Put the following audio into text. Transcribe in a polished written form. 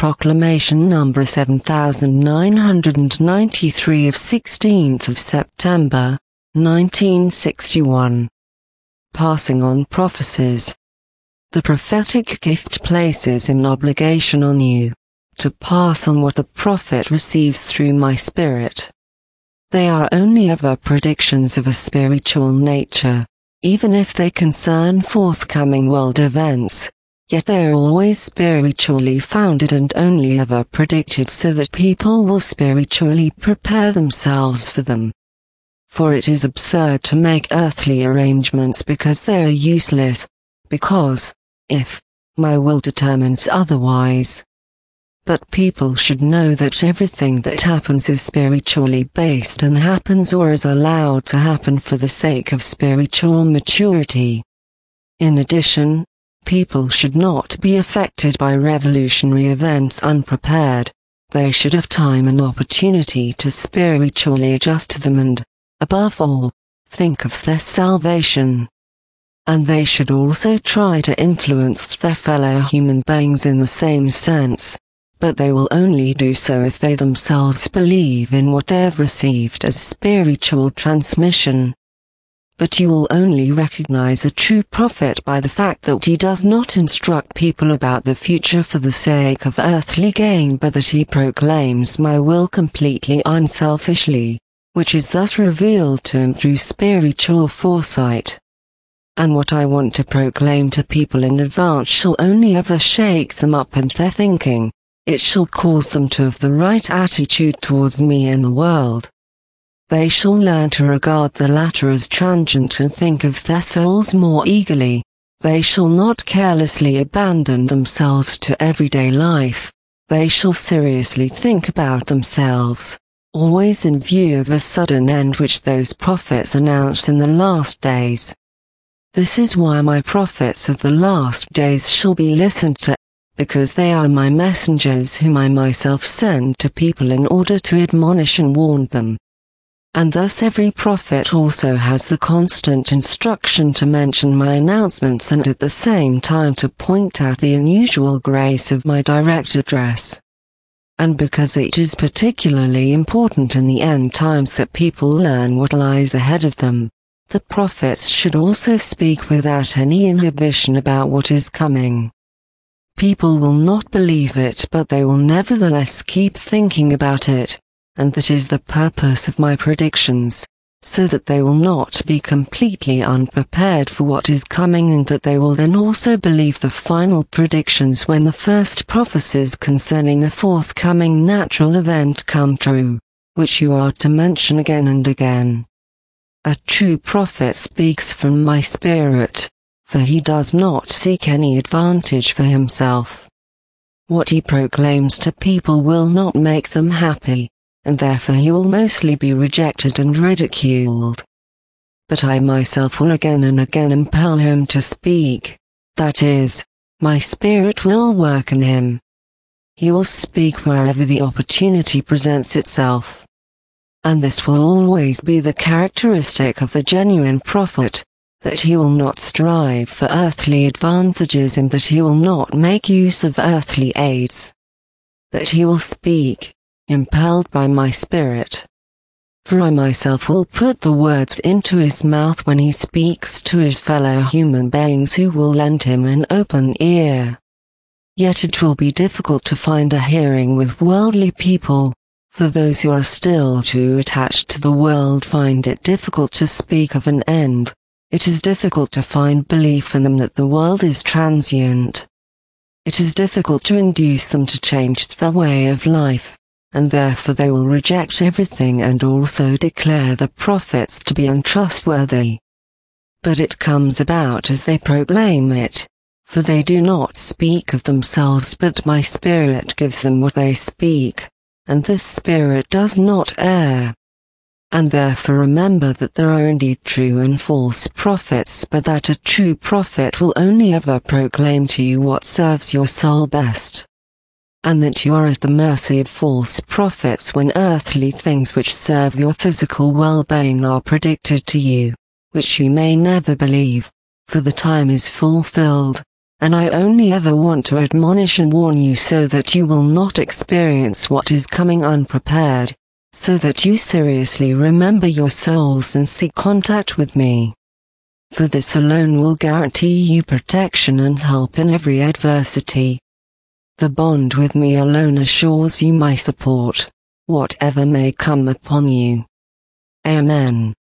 Proclamation number 7993 of 16th of September, 1961. Passing on prophecies. The prophetic gift places an obligation on you to pass on what the prophet receives through my spirit. They are only ever predictions of a spiritual nature, even if they concern forthcoming world events, yet they are always spiritually founded and only ever predicted so that people will spiritually prepare themselves for them. For it is absurd to make earthly arrangements because they are useless, because, if, my will determines otherwise. But people should know that everything that happens is spiritually based and happens or is allowed to happen for the sake of spiritual maturity. In addition, people should not be affected by revolutionary events unprepared. They should have time and opportunity to spiritually adjust to them and, above all, think of their salvation. And they should also try to influence their fellow human beings in the same sense, but they will only do so if they themselves believe in what they have received as spiritual transmission. But you will only recognize a true prophet by the fact that he does not instruct people about the future for the sake of earthly gain, but that he proclaims my will completely unselfishly, which is thus revealed to him through spiritual foresight. And what I want to proclaim to people in advance shall only ever shake them up in their thinking. It shall cause them to have the right attitude towards me in the world. They shall learn to regard the latter as transient and think of their souls more eagerly. They shall not carelessly abandon themselves to everyday life. They shall seriously think about themselves, always in view of a sudden end which those prophets announced in the last days. This is why my prophets of the last days shall be listened to, because they are my messengers whom I myself send to people in order to admonish and warn them. And thus every prophet also has the constant instruction to mention my announcements and at the same time to point out the unusual grace of my direct address. And because it is particularly important in the end times that people learn what lies ahead of them, the prophets should also speak without any inhibition about what is coming. People will not believe it, but they will nevertheless keep thinking about it, and that is the purpose of my predictions, so that they will not be completely unprepared for what is coming, and that they will then also believe the final predictions when the first prophecies concerning the forthcoming natural event come true, which you are to mention again and again. A true prophet speaks from my spirit, for he does not seek any advantage for himself. What he proclaims to people will not make them happy, and therefore he will mostly be rejected and ridiculed. But I myself will again and again impel him to speak, that is, my spirit will work in him. He will speak wherever the opportunity presents itself. And this will always be the characteristic of the genuine prophet, that he will not strive for earthly advantages and that he will not make use of earthly aids. That he will speak, impelled by my spirit. For I myself will put the words into his mouth when he speaks to his fellow human beings who will lend him an open ear. Yet it will be difficult to find a hearing with worldly people. For those who are still too attached to the world find it difficult to speak of an end. It is difficult to find belief in them that the world is transient. It is difficult to induce them to change their way of life, and therefore they will reject everything and also declare the prophets to be untrustworthy. But it comes about as they proclaim it, for they do not speak of themselves, but my spirit gives them what they speak. And this spirit does not err. And therefore remember that there are indeed true and false prophets, but that a true prophet will only ever proclaim to you what serves your soul best. And that you are at the mercy of false prophets when earthly things which serve your physical well-being are predicted to you, which you may never believe, for the time is fulfilled, and I only ever want to admonish and warn you so that you will not experience what is coming unprepared, so that you seriously remember your souls and seek contact with me. For this alone will guarantee you protection and help in every adversity. The bond with me alone assures you my support, whatever may come upon you. Amen.